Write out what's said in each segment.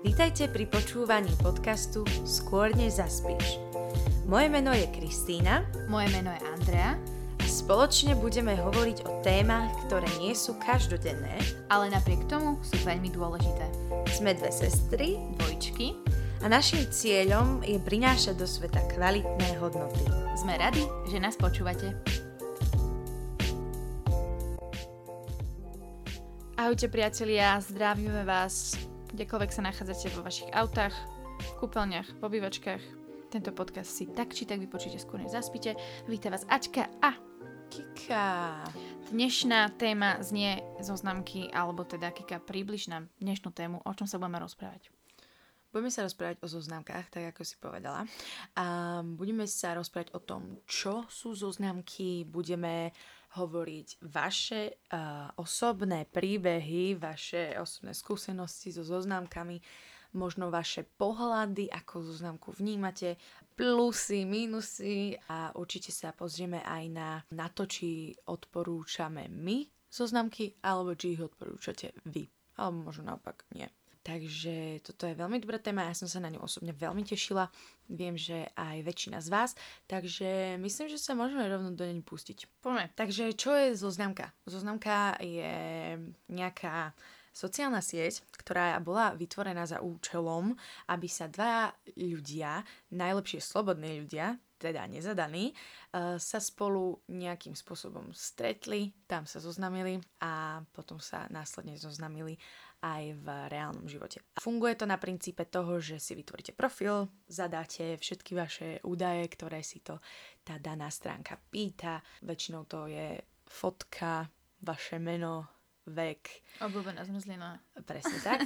Vítajte pri počúvaní podcastu Skôr než zaspíš. Moje meno je Kristína. Moje meno je Andrea. A spoločne budeme hovoriť o témach, ktoré nie sú každodenné, ale napriek tomu sú veľmi dôležité. Sme dve sestry, Dvojčky. A našim cieľom je prinášať do sveta kvalitné hodnoty. Sme radi, že nás počúvate. Ahojte priatelia, zdravíme vás, kdekoľvek sa nachádzate vo vašich autách, v kúpeľniach, v obývačkách. Tento podcast si tak či tak vypočujte skôr než zaspíte. Víta vás Aťka a Kika. Dnešná téma znie zoznamky, alebo teda Kika, približ nám dnešnú tému, o čom sa budeme rozprávať. Budeme sa rozprávať o zoznamkách, tak ako si povedala. A budeme sa rozprávať o tom, čo sú zoznamky, budeme hovoriť vaše osobné príbehy, vaše osobné skúsenosti so zoznamkami, možno vaše pohľady, ako zoznamku vnímate, plusy, minusy a určite sa pozrieme aj na to, či odporúčame my zoznamky, alebo či ich odporúčate vy, alebo možno naopak nie. Takže toto je veľmi dobrá téma, ja som sa na ňu osobne veľmi tešila, viem, že aj väčšina z vás, takže myslím, že sa môžeme rovno do nej pustiť. Poďme. Takže čo je zoznamka? Zoznamka je nejaká sociálna sieť, ktorá bola vytvorená za účelom, aby sa dva ľudia, najlepšie slobodní ľudia, teda nezadaní, sa spolu nejakým spôsobom stretli, tam sa zoznamili a potom sa následne zoznamili aj v reálnom živote. Funguje to na princípe toho, že si vytvoríte profil, zadáte všetky vaše údaje, ktoré si to tá daná stránka pýta. Väčšinou to je fotka, vaše meno, vek. Obľúbená zmrzlina. Presne tak.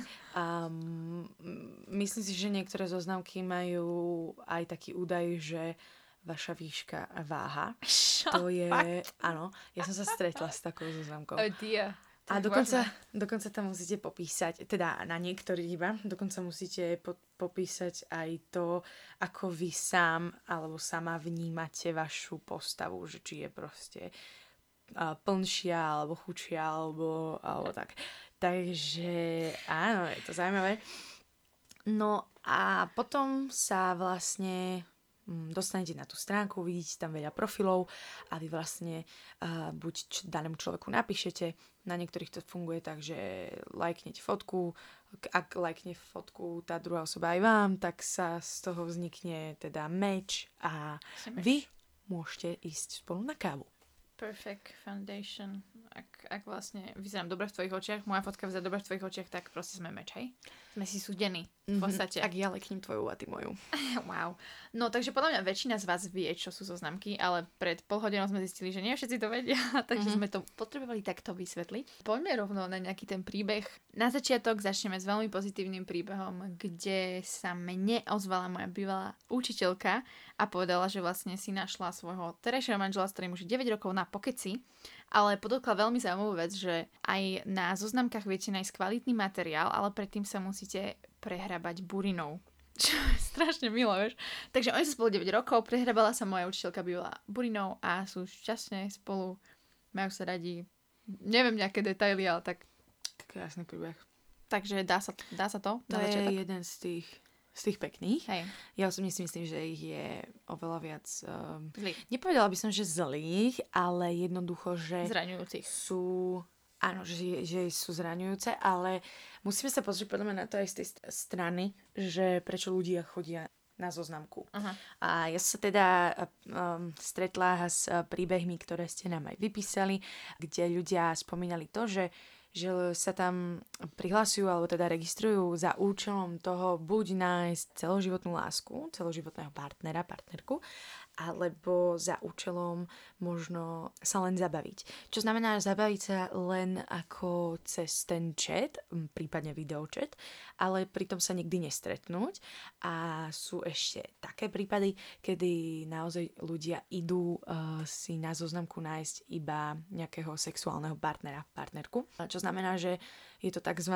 Myslím si, že niektoré zoznamky majú aj taký údaj, že vaša výška a váha. To je... Áno, ja som sa stretla s takou zoznamkou. Oh dear. A dokonca tam musíte popísať, teda na niektorých iba, dokonca musíte popísať aj to, ako vy sám alebo sama vnímate vašu postavu, že či je proste plnšia alebo chudšia alebo tak. Takže áno, je to zaujímavé. No a potom sa vlastne dostanete na tú stránku, vidíte tam veľa profilov a vy vlastne buď danému človeku napíšete, na niektorých to funguje tak, že lajknete fotku, ak lajkne fotku tá druhá osoba aj vám, tak sa z toho vznikne teda match a vy môžete ísť spolu na kávu. Perfect foundation. Ak vlastne vyzerám dobre v tvojich očiach, moja fotka vyzerá dobre v tvojich očiach, tak proste sme match, hej? Sme si súdení v podstate. Ak ja leknem tvoju a ty moju. Wow. No takže podľa mňa väčšina z vás vie, čo sú zoznamky, ale pred pol hodinou sme zistili, že nie všetci to vedia, takže sme to potrebovali takto vysvetliť. Poďme rovno na nejaký ten príbeh. Na začiatok začneme s veľmi pozitívnym príbehom, kde sa mne ozvala moja bývalá učiteľka a povedala, že vlastne si našla svojho terajšieho manžela, s ktorým už 9 rokov na pokeci, ale podotkla veľmi zaujímavú vec, že aj na zoznamkách viete nájsť kvalitný materiál, ale predtým sa musíte prehrabať burinou. Čo je strašne milé, vieš. Takže oni sú spolu 9 rokov, prehrabala sa moja učiteľka bývala burinou a sú šťastne spolu, majú sa radi, neviem nejaké detaily, ale tak. Krásny príbeh. Takže dá sa to na začiatok? To je jeden z tých pekných. Hej. Ja osobne si myslím, že ich je oveľa viac... Nepovedala by som, že zlých, ale jednoducho, že... Zraňujúcich. Sú... Áno, že sú zraňujúce, ale musíme sa pozrieť podľa mňa na to aj z tej strany, že prečo ľudia chodia na zoznamku. Uh-huh. A ja som sa teda stretla s príbehmi, ktoré ste nám aj vypísali, kde ľudia spomínali to, že sa tam prihlasujú alebo teda registrujú za účelom toho buď nájsť celoživotnú lásku, celoživotného partnera, partnerku, alebo za účelom možno sa len zabaviť. Čo znamená zabaviť sa len ako cez ten chat, prípadne videočet, ale pritom sa nikdy nestretnúť. A sú ešte také prípady, kedy naozaj ľudia idú si na zoznamku nájsť iba nejakého sexuálneho partnera, partnerku. Čo znamená, že je to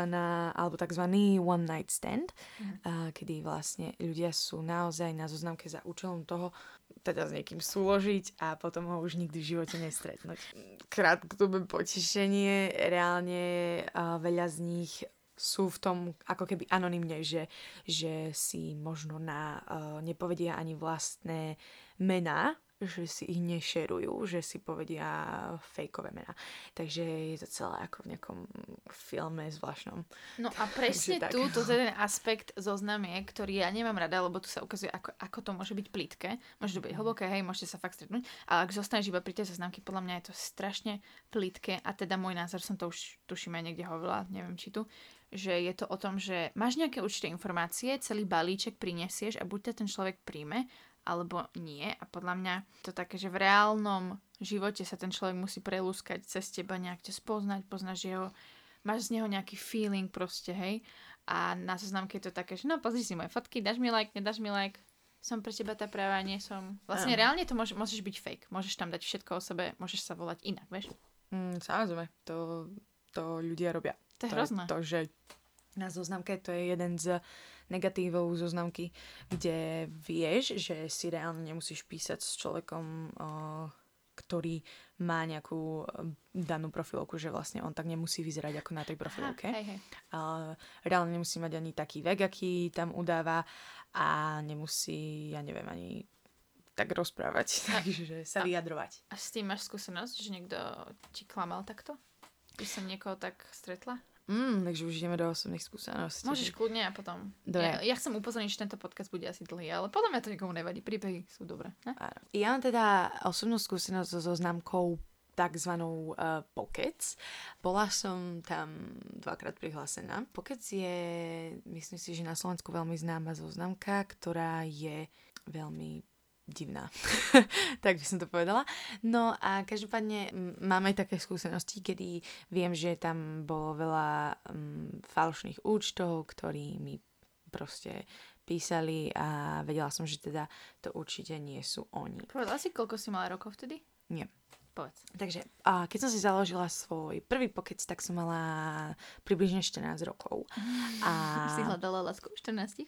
takzvaný one night stand, kedy vlastne ľudia sú naozaj na zoznamke za účelom toho, teda s niekým súložiť a potom ho už nikdy v živote nestretnúť. Krátkodobé potešenie, reálne veľa z nich sú v tom ako keby anonymne, že si možno nepovedia ani vlastné mená, že si ich nešerujú, že si povedia fejkové mená. Takže je to celé ako v nejakom filme zvláštnom. No a presne tu, toto je ten aspekt zoznamiek, ktorý ja nemám rada, lebo tu sa ukazuje, ako to môže byť plitké. Môže to byť hlboké, hej, môžete sa fakt stretnúť, ale ak zostaneš iba pri tej zoznamky, podľa mňa je to strašne plitké a teda môj názor, som to už tuším aj niekde hovorila, neviem či tu, že je to o tom, že máš nejaké určité informácie, celý balíček prinesieš a buď ten človek príjme, alebo nie. A podľa mňa to také, že v reálnom živote sa ten človek musí prelúskať cez teba, nejak ťa spoznať, poznáš jeho, máš z neho nejaký feeling proste, hej. A na zoznamke je to také, že no pozri si moje fotky, dáš mi like, nedáš mi like, som pre teba tá práva, nie som. Vlastne reálne to môžeš byť fake, môžeš tam dať všetko o sebe, môžeš sa volať inak, vieš. Samozrejme, to ľudia robia. To je hrozné. To, že na zoznamke to je jeden z negatívov zoznamky, kde vieš, že si reálne nemusíš písať s človekom, ktorý má nejakú danú profilovku, že vlastne on tak nemusí vyzerať ako na tej profilovke. Reálne nemusí mať ani taký vek, aký tam udáva a nemusí, ja neviem, ani tak rozprávať, takže sa vyjadrovať. A s tým máš skúsenosť, že niekto ti klamal takto? By som niekoho tak stretla? Takže už ideme do osobných skúseností. Môžeš kľudne a potom. Ja chcem upozorniť, že tento podcast bude asi dlhý, ale podľa mňa to nikomu nevadí. Príbehy sú dobré. Ne? Ja mám teda osobnú skúsenosť so zoznamkou takzvanou Pockets. Bola som tam 2-krát prihlásená. Pockets je, myslím si, že na Slovensku veľmi známa zoznamka, ktorá je veľmi divná. Tak by som to povedala. No a každopádne máme aj také skúsenosti, kedy viem, že tam bolo veľa falošných účtov, ktorí mi proste písali a vedela som, že teda to určite nie sú oni. Povedala si, koľko si mala rokov vtedy? Nie. Povedz. Takže keď som si založila svoj prvý Pocket, tak som mala približne 14 rokov. Si hľadala lásku 14?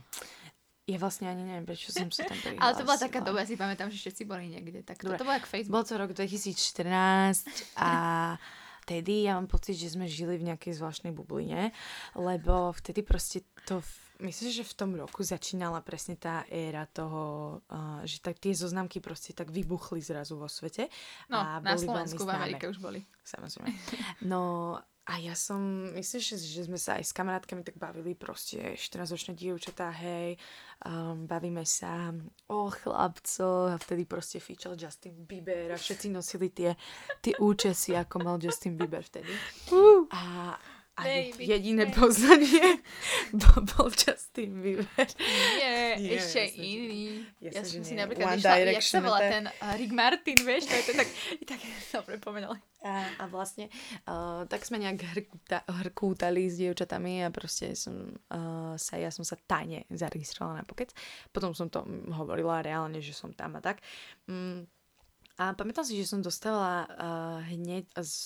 Ja vlastne ani neviem, prečo som sa tam prihlásila. Ale to bola taká doba, si pamätám, že všetci boli niekde. Tak to bolo jak Facebook. Bol to rok 2014 a vtedy ja mám pocit, že sme žili v nejakej zvláštnej bubline, lebo vtedy proste to... Myslím, že v tom roku začínala presne tá éra toho, že tak tie zoznamky proste tak vybuchli zrazu vo svete. No, a na Slovensku, v Amerike už boli. Samozrejme. No... A ja som, myslím, že sme sa aj s kamarátkami tak bavili proste 14-ročné dievčatá, hej, bavíme sa o chlapcoch a vtedy proste fičal Justin Bieber a všetci nosili tie účesy, ako mal Justin Bieber vtedy. A jediné poznanie bol Justin Bieber. Nie, ešte iný. Ja som si napríklad išla, jak sa volá ten Rick Martin, vieš, to je tak dobre povedala. A vlastne tak sme nejak hrkútali s dievčatami a proste ja som sa tajne zaregistrovala na Pocket. Potom som to hovorila reálne, že som tam a tak. A pamätám si, že som dostala hneď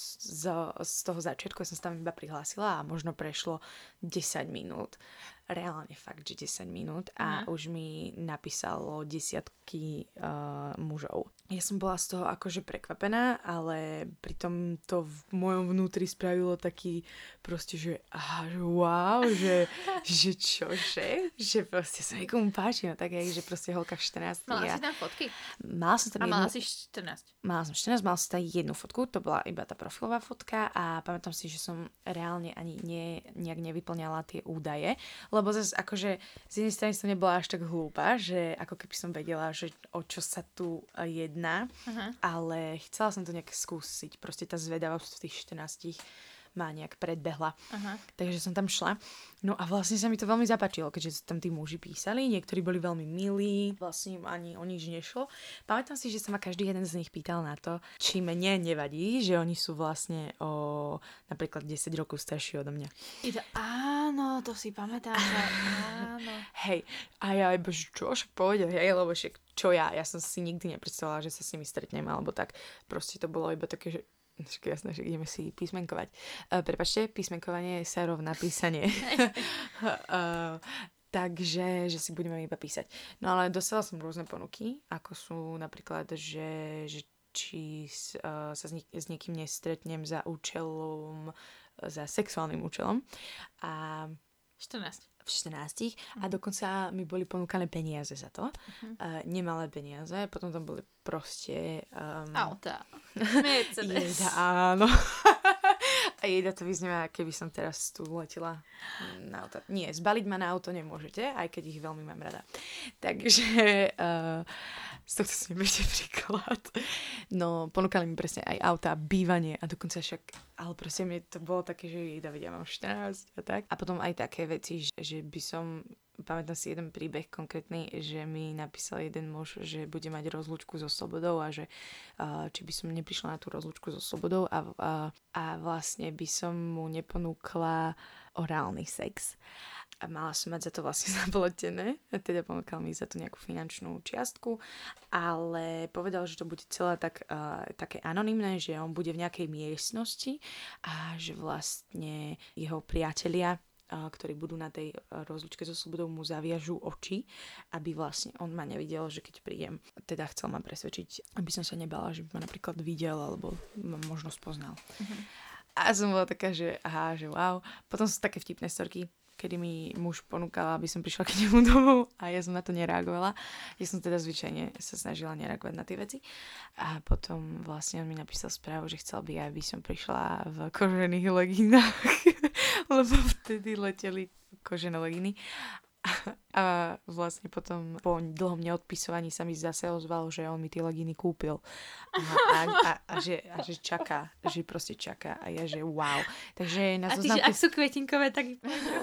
z toho začiatku, som sa tam iba prihlásila a možno prešlo 10 minút. Reálne fakt, že 10 minút a už mi napísalo desiatky mužov. Ja som bola z toho akože prekvapená, ale pritom to v mojom vnútri spravilo taký proste, že wow, že čože? Že proste sa niekomu páči, no tak aj, že proste holka 14. Mala si tam fotky? Mala som tam mala si 14? Mala som 14, mala som tam jednu fotku, to bola iba tá profilová fotka a pamätám si, že som reálne ani nejak nevyplňala tie údaje, lebo zase akože z jednej strany som nebola až tak hlúpa, že ako keby som vedela, že o čo sa tu jedná, ale chcela som to nejak skúsiť. Proste tá zvedavosť v tých 14 ma nejak predbehla. Takže som tam šla. No a vlastne sa mi to veľmi zapáčilo, keďže tam tí muži písali, niektorí boli veľmi milí, vlastne im ani o nič nešlo. Pamätám si, že sa ma každý jeden z nich pýtal na to, či mne nevadí, že oni sú vlastne o napríklad 10 rokov starší odo mňa. Áno, to si pamätám. Áno. Hej, a ja iba, čo však povedal, hej, lebo však čo ja som si nikdy nepredstavila, že sa s nimi stretnem, alebo tak. Proste to bolo iba také, že jasné, že ideme si písmenkovať. Prepáčte, písmenkovanie sa rovná písanie. Takže, že si budeme iba písať. No ale dostala som rôzne ponuky, ako sú napríklad, že či sa s niekým nestretnem za účelom za sexuálnym účelom. A 14. V 14 a dokonca mi boli ponúkané peniaze za to. Nemalé peniaze, potom tam boli proste... Auta. Mercedes. Áno. A jeda to vyznieva, keby som teraz tu letela na auto. Nie, zbaliť ma na auto nemôžete, aj keď ich veľmi mám rada. Takže z tohto si neberte príklad. No, ponúkali mi presne aj auta, bývanie a dokonca však, ale proste mi to bolo také, že ja mám 14 a tak. A potom aj také veci, že by som, pamätám si jeden príbeh konkrétny, že mi napísal jeden muž, že bude mať rozlúčku so slobodou a že či by som neprišla na tú rozlúčku so slobodou a vlastne by som mu neponúkla orálny sex. A mala som mať za to vlastne zaplatené, teda ponúkal mi za to nejakú finančnú čiastku, ale povedal, že to bude celé také anonymné, že on bude v nejakej miestnosti a že vlastne jeho priatelia, ktorí budú na tej rozlúčke so slobodou, mu zaviažú oči, aby vlastne on ma nevidel, že keď prídem, teda chcel ma presvedčiť, aby som sa nebala, že by ma napríklad videl alebo ma možno spoznal. A som bola taká, že aha, že wow. Potom sú také vtipné storky, kedy mi muž ponúkal, aby som prišla k nemu domov a ja som na to nereagovala. Ja som teda zvyčajne sa snažila nereagovať na tie veci. A potom vlastne on mi napísal správu, že chcel by, aby som prišla v kožených leginách, lebo vtedy leteli kožené leginy. A vlastne potom po dlhom neodpisovaní sa mi zase ozval, že on mi tie legíny kúpil. A že čaká, že proste čaká. A ja, že wow. Takže na zoznamke... A ty, že ak sú kvetinkové, tak...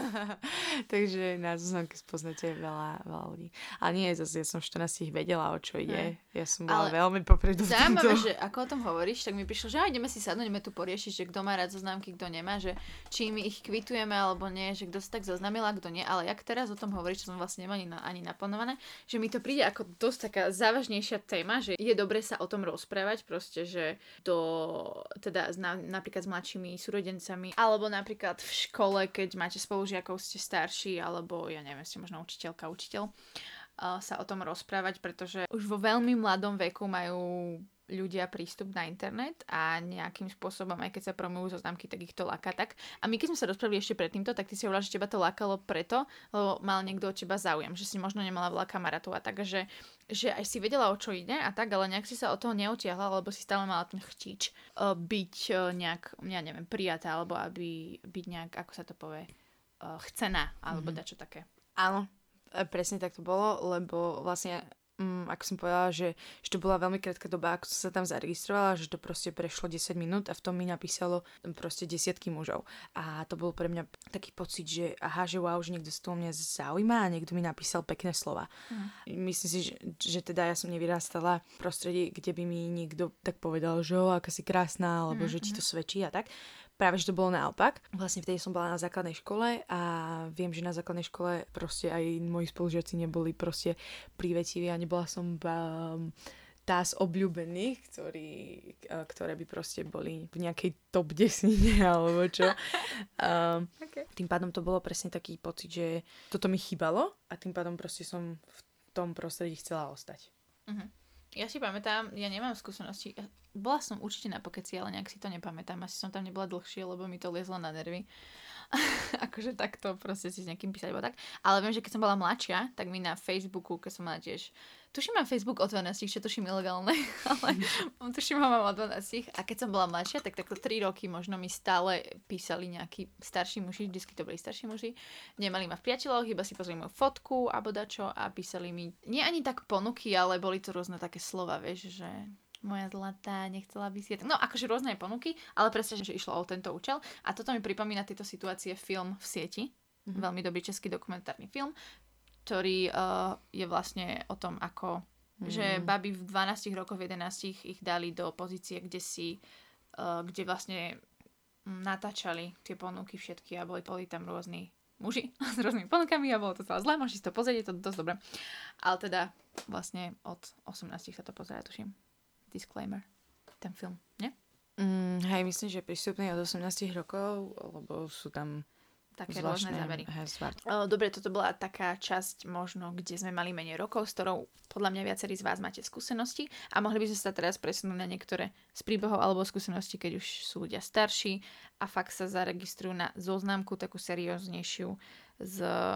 Takže na zoznamke spoznáte veľa ľudí. Ale nie, zase ja som v 14 vedela, o čo ide. Ja som bola veľmi popredu v tomto. Zaujímavé, že ako o tom hovoríš, tak mi prišlo, že ideme si sadnúť, ideme tu poriešiť, že kto má rád zoznamky, kto nemá, že či my ich kvitujeme alebo nie, že kto sa tak zoznamila, kto nie. Ale jak teraz o tom hovoríš, čo som vlastne nemala ani naplánované, že mi to príde ako dosť taká závažnejšia téma, že je dobre sa o tom rozprávať, proste, že teda napríklad s mladšími súrodencami, alebo napríklad v škole, keď máte spolužiakov, ste starší, alebo ja neviem, ste možno učiteľka, učiteľ, sa o tom rozprávať, pretože už vo veľmi mladom veku majú ľudia prístup na internet a nejakým spôsobom, aj keď sa promujú zoznamky, tak ich to láka tak. A my keď sme sa rozprávali ešte pred týmto, tak ty si hovorila, že teba to lákalo preto, lebo mal niekto od teba záujem, že si možno nemala veľa kamarátov a tak, že aj si vedela, o čo ide a tak, ale nejak si sa od toho neutiahla, lebo si stále mala ten chtíč byť nejak, ja neviem, prijatá, alebo aby byť nejak, ako sa to povie, chcená, alebo dačo také. Áno, presne tak to bolo, lebo vlastne ako som povedala, že to bola veľmi krátka doba, ako som sa tam zaregistrovala, že to proste prešlo 10 minút a v tom mi napísalo proste desiatky mužov. A to bol pre mňa taký pocit, že aha, že wow, že niekto sa to o mňa zaujíma a niekto mi napísal pekné slova. Myslím si, že teda ja som nevyrastala v prostredí, kde by mi niekto tak povedal, že aká si krásna, alebo že ti to svedčí a tak. Práve, že to bolo naopak. Vlastne vtedy som bola na základnej škole a viem, že na základnej škole proste aj moji spolužiaci neboli proste prívetiví a nebola som tá z obľúbených, ktoré by proste boli v nejakej top 10 alebo čo. Okay. Tým pádom to bolo presne taký pocit, že toto mi chýbalo a tým pádom proste som v tom prostredí chcela ostať. Ja si pamätám, ja nemám skúsenosti. Bola som určite na pokeci, ale nejak si to nepamätám. Asi som tam nebola dlhšie, lebo mi to liezlo na nervy. Akože takto proste si s niekým písať, alebo tak. Ale viem, že keď som bola mladšia, tak mi na Facebooku, keď som mala tiež... Tuším, mám Facebook od 12, čo tuším ilegálne, ale tuším, ho mám od 12. A keď som bola mladšia, tak takto 3 roky možno mi stále písali nejakí starší muži, vždycky to boli starší muži. Nemali ma v priateľoch, iba si pozreli moju fotku alebo dačo a písali mi, nie ani tak ponuky, ale boli to rôzne také slova, vieš, že moja zlatá, nechcela by si... No akože rôzne ponuky, ale presne, že išlo o tento účel. A toto mi pripomína tieto situácie film V sieti. Veľmi dobrý český dokumentárny film, ktorý je vlastne o tom, ako že baby v 12 rokoch, v 11 ich dali do pozície, kde vlastne natáčali tie ponuky všetky a boli tam rôzni muži s rôznymi ponukami a bolo to celé zlé, môžeš si to pozrieť, je to dosť dobré. Ale teda vlastne od 18 sa to pozerá, tuším. Disclaimer. Ten film, nie? Hej, myslím, že prístupný od 18 rokov, lebo sú tam také rôzne zábery. Dobre, toto bola taká časť možno, kde sme mali menej rokov, s ktorou podľa mňa viacerí z vás máte skúsenosti a mohli by sme sa teraz presunúť na niektoré z príbehov alebo skúsenosti, keď už sú ľudia starší a fakt sa zaregistrujú na zoznamku takú serióznejšiu s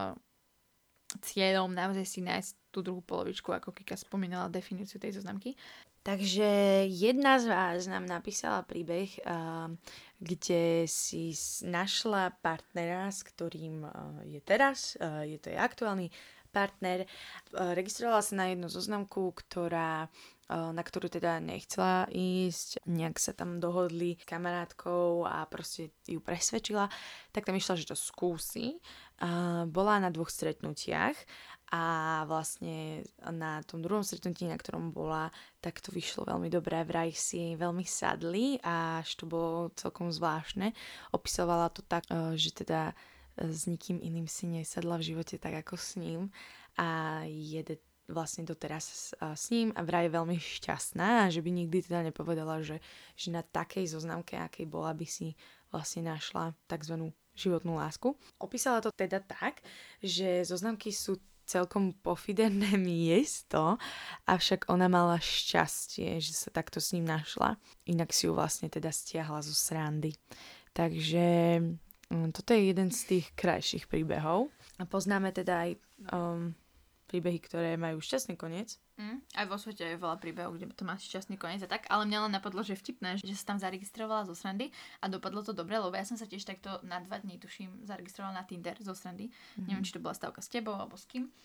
cieľom naozaj si nájsť tú druhú polovičku, ako Kika spomínala definíciu tej zoznamky. Takže jedna z vás nám napísala príbeh, kde si našla partnera, s ktorým je teraz, je to jej aktuálny partner. Registrovala sa na jednu zoznamku, na ktorú teda nechcela ísť. Nejak sa tam dohodli s kamarátkou a proste ju presvedčila. Tak tam išla, že to skúsi. Bola na 2 stretnutiach a vlastne na tom druhom stretnutí, na ktorom bola, tak to vyšlo veľmi dobré. Vraj si veľmi sadli a až to bolo celkom zvláštne. Opisovala to tak, že teda s nikým iným si nesadla v živote tak ako s ním a jede vlastne doteraz s ním a vraj je veľmi šťastná a že by nikdy teda nepovedala, že na takej zoznamke, akej bola, by si vlastne našla takzvanú životnú lásku. Opísala to teda tak, že zoznamky sú celkom pofiderné miesto, avšak ona mala šťastie, že sa takto s ním našla. Inak si ju vlastne teda stiahla zo srandy. Takže toto je jeden z tých krajších príbehov. A poznáme teda aj príbehy, ktoré majú šťastný koniec. Aj vo svete je veľa príbehov, kde to má šťastný koniec a tak, ale mňa len napadlo, že vtipné, že sa tam zaregistrovala zo srandy a dopadlo to dobre, lebo ja som sa tiež takto na 2 dní, tuším, zaregistrovala na Tinder zo srandy. Neviem, či to bola stavka s tebou alebo s kým.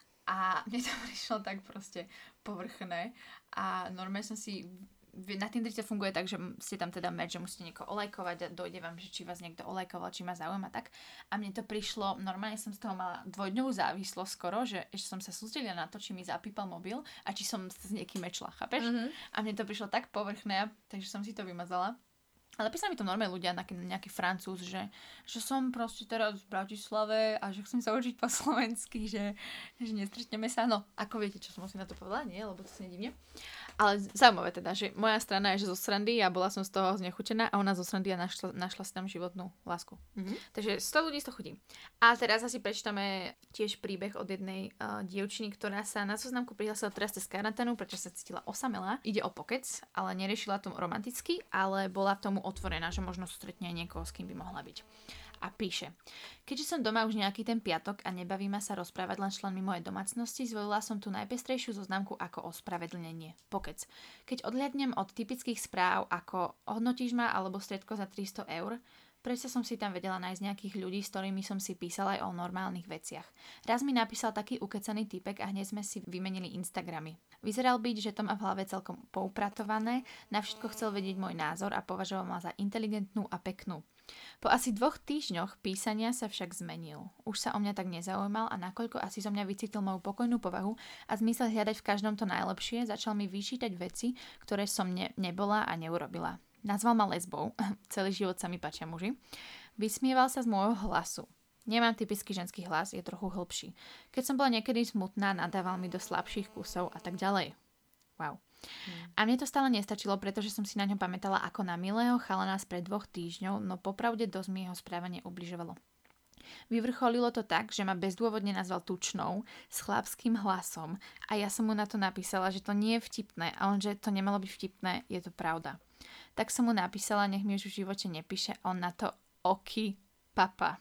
A mne to prišlo tak proste povrchné a normálne som si na Tinderi to funguje tak, že ste tam teda match, že musíte niekoho olajkovať a dojde vám, že či vás niekto olajkoval, či ma zaujíma tak. A mne to prišlo, normálne som z toho mala 2-dňovú závislosť skoro, že ešte som sa sústredila na to, či mi zapípal mobil a či som s niekým mečla, chápeš? A mne to prišlo tak povrchné, takže som si to vymazala. Ale písali mi to normálne ľudia, nejaký Francúz, že som proste teraz v Bratislave a že chcem sa učiť po slovensky, že nestretneme sa. No, ako viete, čo som musím na to povedala, nie? Lebo to si nedivne. Ale zaujímavé teda, že moja strana je, že zo srandy a bola som z toho znechutená a ona zo srandy a našla si tam životnú lásku. Takže 100 ľudí z toho chudí. A teraz asi prečítame tiež príbeh od jednej dievčiny, ktorá sa na zoznamku prihlásila teraz cez karanténu, prečo sa cítila osamelá. Ide o pokec, ale neriešila to romanticky, ale bola tomu otvorená, že možno stretne niekoho, s kým by mohla byť. A píše: Keďže som doma už nejaký ten piatok a nebaví ma sa rozprávať len členmi mojej domácnosti, zvolila som tú najpestrejšiu zoznamku ako ospravedlnenie. Pokec. Keď odhľadnem od typických správ ako hodnotíš ma alebo stredko za 300 eur, prečo som si tam vedela nájsť nejakých ľudí, s ktorými som si písala aj o normálnych veciach. Raz mi napísal taký ukecaný typek a hneď sme si vymenili Instagramy. Vyzeral byť, že to má v hlave celkom poupratované, na všetko chcel vedieť môj názor a považoval ma za inteligentnú a peknú. Po asi 2 týždňoch písania sa však zmenil. Už sa o mňa tak nezaujímal a nakoľko asi zo mňa vycítil moju pokojnú povahu a zmysel hľadať v každom to najlepšie, začal mi vyčítať veci, ktoré som nebola a neurobila. Nazval ma lesbou, celý život sa mi páčia muži. Vysmieval sa z môjho hlasu. Nemám typický ženský hlas, je trochu hlbší. Keď som bola niekedy smutná, nadával mi do slabších kusov a tak ďalej. Wow. A mne to stále nestačilo, pretože som si na ňom pamätala ako na milého chalana spred 2 týždňov, no popravde dosť mi jeho správanie ubližovalo. Vyvrcholilo to tak, že ma bezdôvodne nazval tučnou, s chlapským hlasom a ja som mu na to napísala, že to nie je vtipné a on, že to nemalo byť vtipné, je to pravda. Tak som mu napísala, nech mi už v živote nepíše, on na to oky papa.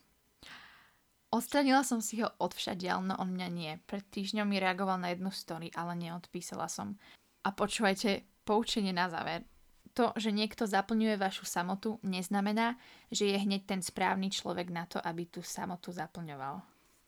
Odstranila som si ho odvšadiaľ, no on mňa nie. Pred týždňom mi reagoval na jednu story, ale neodpísala som. A počúvajte, poučenie na záver. To, že niekto zaplňuje vašu samotu, neznamená, že je hneď ten správny človek na to, aby tú samotu zaplňoval.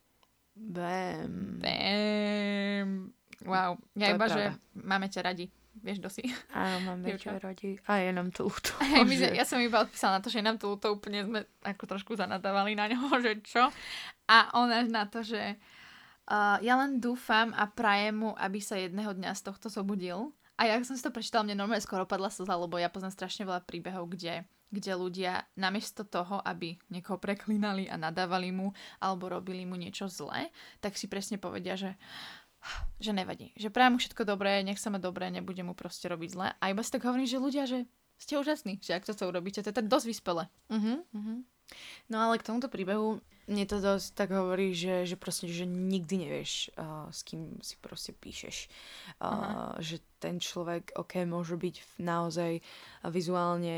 Bam. Wow. Ja iba, že máme ťa radi. Vieš, dosi. Áno, máme ťa radi. A je nám to ľúto. Ja som iba odpísala na to, že je nám to ľúto. Úplne sme ako trošku zanadávali na ňoho, že čo. A ona na to, že ja len dúfam a prajem mu, aby sa jedného dňa z tohto zobudil. A ja som si to prečítala, mne normálne skoro padla slza, lebo ja poznám strašne veľa príbehov, kde ľudia namiesto toho, aby niekoho preklínali a nadávali mu alebo robili mu niečo zlé, tak si presne povedia, že nevadí. Že prajem mu všetko dobré, nech sa má dobré, nebude mu proste robiť zlé. A iba si tak hovorím, že ľudia, že ste úžasní, že ak toto urobíte, to je tak dosť vyspelé. No ale k tomuto príbehu Mne to dosť tak hovorí, že proste, že nikdy nevieš, s kým si proste píšeš. Že ten človek, môže byť naozaj vizuálne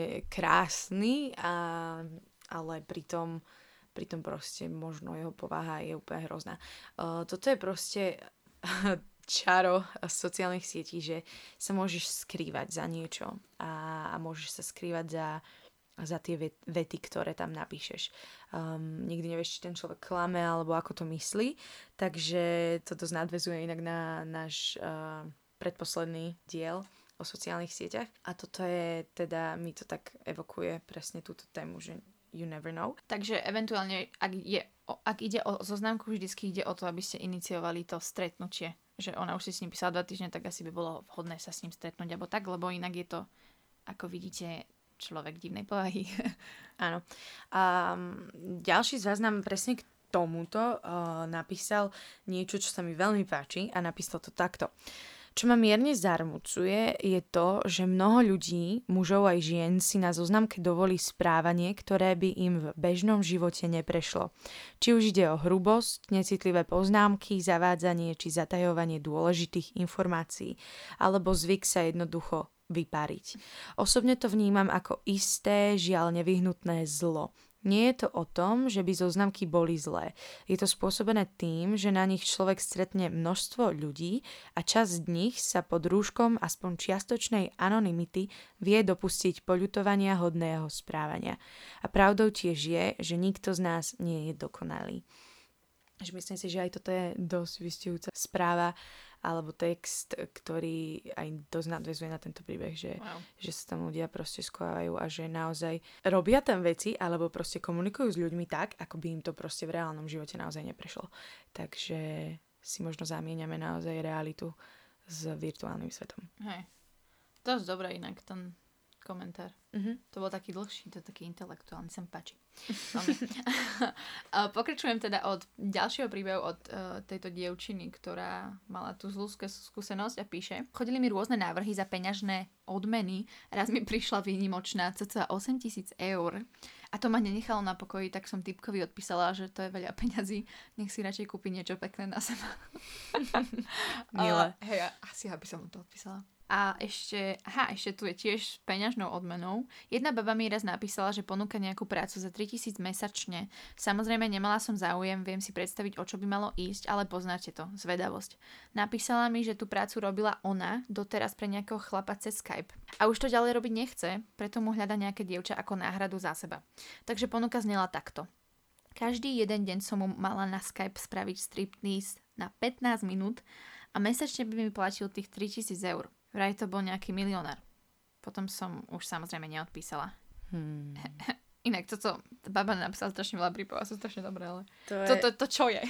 krásny, ale pritom proste možno jeho povaha je úplne hrozná. Toto je proste čaro sociálnych sietí, že sa môžeš skrývať za niečo a môžeš sa skrývať za tie vety, ktoré tam napíšeš. Nikdy nevieš, či ten človek klame alebo ako to myslí, takže toto nadväzuje inak na náš predposledný diel o sociálnych sieťach a toto je teda, mi to tak evokuje presne túto tému, že you never know. Takže eventuálne, ak ide o zoznamku, vždycky ide o to, aby ste iniciovali to stretnutie. Že ona už si s ním písala 2 týždne, tak asi by bolo vhodné sa s ním stretnúť, alebo tak, lebo inak je to, ako vidíte, človek divnej povahy. Áno. A ďalší z vás nám presne k tomuto napísal niečo, čo sa mi veľmi páči a napísal to takto. Čo ma mierne zarmucuje, je to, že mnoho ľudí, mužov aj žien, si na zoznamke dovolí správanie, ktoré by im v bežnom živote neprešlo. Či už ide o hrubosť, necitlivé poznámky, zavádzanie či zatajovanie dôležitých informácií, alebo zvyk sa jednoducho vypariť. Osobne to vnímam ako isté, žiaľ nevyhnutné zlo. Nie je to o tom, že by zoznamky boli zlé. Je to spôsobené tým, že na nich človek stretne množstvo ľudí a časť z nich sa pod rúškom aspoň čiastočnej anonymity vie dopustiť poľutovania hodného správania. A pravdou tiež je, že nikto z nás nie je dokonalý. Myslím si, že aj toto je dosť vystihujúca správa alebo text, ktorý aj dosť nadväzuje na tento príbeh, že sa tam ľudia proste skovávajú a že naozaj robia tam veci alebo proste komunikujú s ľuďmi tak, ako by im to proste v reálnom živote naozaj neprešlo. Takže si možno zamieňame naozaj realitu s virtuálnym svetom. Hej. Dosť dobré inak ten komentár. To bol taký dlhší, to je taký intelektuálny, sa mi páči. Pokračujem teda od ďalšieho príbehu od tejto dievčiny, ktorá mala tú zlú skúsenosť a píše: Chodili mi rôzne návrhy za peňažné odmeny, raz mi prišla výnimočná cca 8 000 eur a to ma nenechalo na pokoji, tak som typkovi odpísala, že to je veľa peňazí, nech si radšej kúpi niečo pekné na seba. Milé. Hej, asi aby som mu to odpísala. A ešte tu je tiež s peňažnou odmenou. Jedna baba mi raz napísala, že ponúka nejakú prácu za 3 000 mesačne. Samozrejme nemala som záujem, viem si predstaviť, o čo by malo ísť, ale poznáte to, zvedavosť. Napísala mi, že tú prácu robila ona doteraz pre nejakého chlapa cez Skype. A už to ďalej robiť nechce, preto mu hľada nejaké dievča ako náhradu za seba. Takže ponuka znela takto. Každý jeden deň som mu mala na Skype spraviť striptease na 15 minút a mesačne by mi platil tých 3 000 eur. Vraj to bol nejaký milionár. Potom som už samozrejme neodpísala. Inak toto baba napísala strašne veľa prípov a sú strašne dobré, ale to čo je?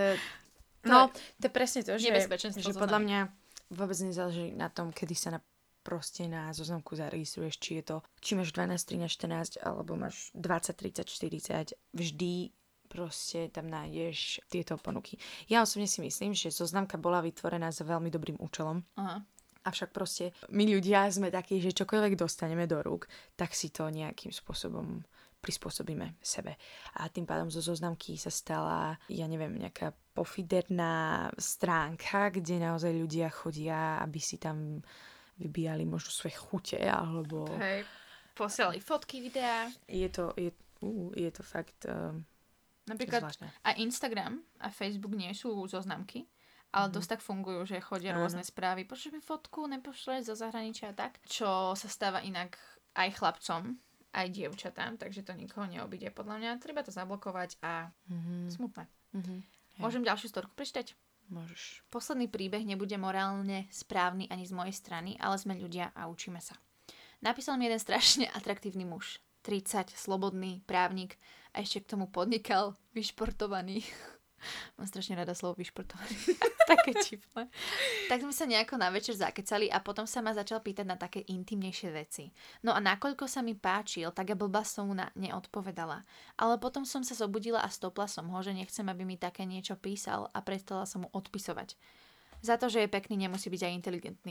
To je presne to, že podľa podľa mňa vôbec nezáleží na tom, kedy sa proste na zoznamku zaregistruješ, či máš 12, 13, 14 alebo máš 20, 30, 40, vždy proste tam nájdeš tieto ponuky. Ja osobne si myslím, že zoznamka bola vytvorená za veľmi dobrým účelom. Aha. Avšak proste my ľudia sme takí, že čokoľvek dostaneme do rúk, tak si to nejakým spôsobom prispôsobíme sebe. A tým pádom zo zoznamky sa stala, ja neviem, nejaká pofiderná stránka, kde naozaj ľudia chodia, aby si tam vybíjali možno svoje chute, alebo... Hej, posielali fotky, videá. Je to fakt napríklad a Instagram a Facebook nie sú zoznamky, ale dosť tak fungujú, že chodia rôzne správy. Pošleš mi fotku, nepošleš zo zahraničia a tak. Čo sa stáva inak aj chlapcom, aj dievčatám, takže to nikoho neobíde. Podľa mňa treba to zablokovať a smutné. Môžem ďalšiu storku prečítať? Môžeš. Posledný príbeh nebude morálne správny ani z mojej strany, ale sme ľudia a učíme sa. Napísal mi jeden strašne atraktívny muž. 30, slobodný, právnik a ešte k tomu podnikal, vyšportovaný. Mám strašne rada slovo vyšportovaný. Také čipné. Tak sme sa nejako na večer zakecali a potom sa ma začal pýtať na také intimnejšie veci. No a nakoľko sa mi páčil, tak blbá som mu neodpovedala. Ale potom som sa zobudila a stopla som ho, že nechcem, aby mi také niečo písal a prestala som mu odpisovať. Za to, že je pekný, nemusí byť aj inteligentný.